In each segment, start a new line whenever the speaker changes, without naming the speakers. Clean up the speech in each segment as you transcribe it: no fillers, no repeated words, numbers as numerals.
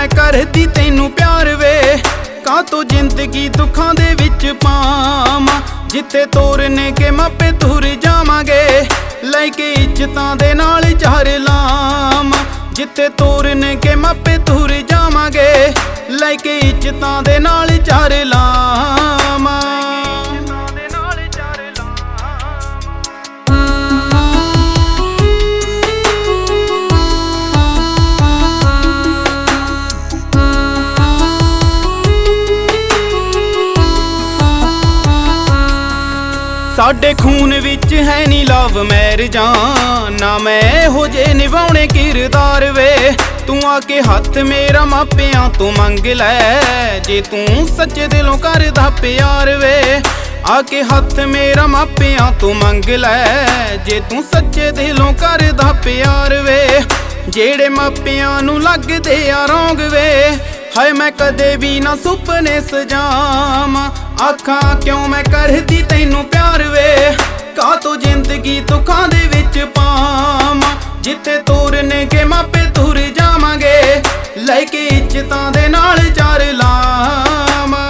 मैं करदी तैनू प्यार वे कातों जिंदगी दुखां दे विच पावां जिथे तोरने के मापे तुर जावांगे लैके इज्जतां दे नाल चार लावां जिथे तोरने के मापे तुर जावांगे लैके इज्जतां दे नाल चार लावां। साडे खून विच है नी लव मैरिजां ना मैं हो जे निभाउणे किरदार वे तू आके हथ मेरा मापियां तो मंग लै जे तू सच्चे दिलों करदा प्यार वे आके हथ मेरा मापियां तो मंग लै जे तू सच्चे दिलों करदा प्यार वे जेड़े मापियां नू लगदे आ रौंग वे हाय मैं कदे भी ना सुपने सजावां आखां क्यों मैं करदी तैनू प्यार वे कातों जिंदगी दुखां दे विच पावां जिथे तोरने के मापे तुर जावांगे लैके इज्जतां दे नाल चार लावां।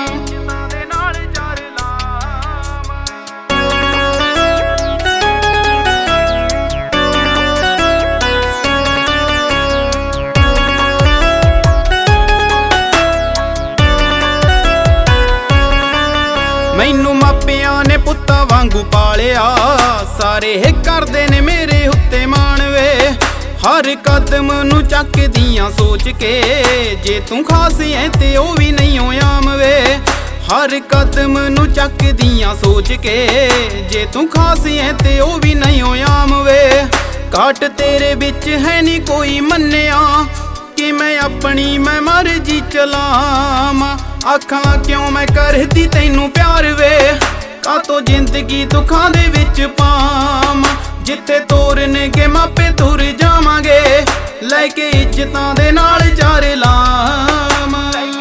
मैनू मापियां ने पुत्ता वांगू पालिया सारे करदे ने मेरे उत्ते मान वे हर कदम नू चकदियां सोच के जे तू खास है ते ओ भी नहीं हो आम वे हर कदम नू चकदियां सोच के जे तू खास है ते ओ भी नहीं हो आम वे काट तेरे बिच है नी कोई मन्निया कि मैं अपनी मैं मर्जी चलावां आखां क्यों मैं करदी तैनू प्यार वे कातों जिंदगी दुखां दे विच पावां जिथे तोरने के मापे तुर जावांगे लैके इज्जतां दे नाल चार लावां।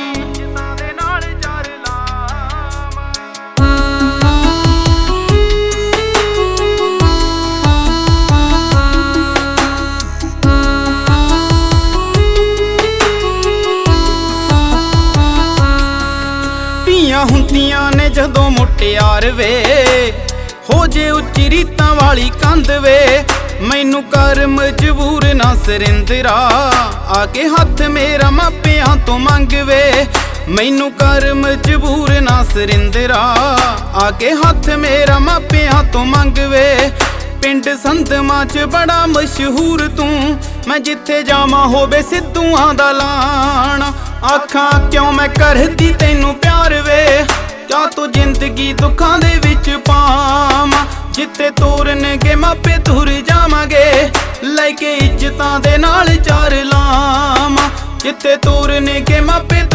ਹੁੰਦੀਆਂ ਨੇ ਜਦੋਂ ਮੁਟਿਆਰ ਵੇ ਹੋ ਜੇ ਉੱਚੀ ਰੀਤਾਂ ਵਾਲੀ ਕੰਧ ਵੇ ਮੈਨੂੰ ਕਰ ਮਜਬੂਰ ਨਾ ਸਰਿੰਦਰਾ ਆ ਕੇ ਹੱਥ ਮੇਰਾ ਮਾਪਿਆਂ ਤੋਂ ਮੰਗ ਵੇ ਮੈਨੂੰ ਕਰ ਮਜਬੂਰ ਨਾ ਸਰਿੰਦਰਾ ਆ ਕੇ ਹੱਥ ਮੇਰਾ ਮਾਪਿਆਂ ਤੋਂ ਮੰਗ ਵੇ पिंड संधमा च बड़ा मशहूर तू मैं जिथे जावां होवे सिद्धूआं दा लाण आखां क्यों मैं करदी तैनू प्यार वे कातों जिंदगी दुखां दे विच पावां जिथे तोरने के मापे तुर जावांगे लैके इज्जतां दे नाल चार लावां जिथे तोरने के मापे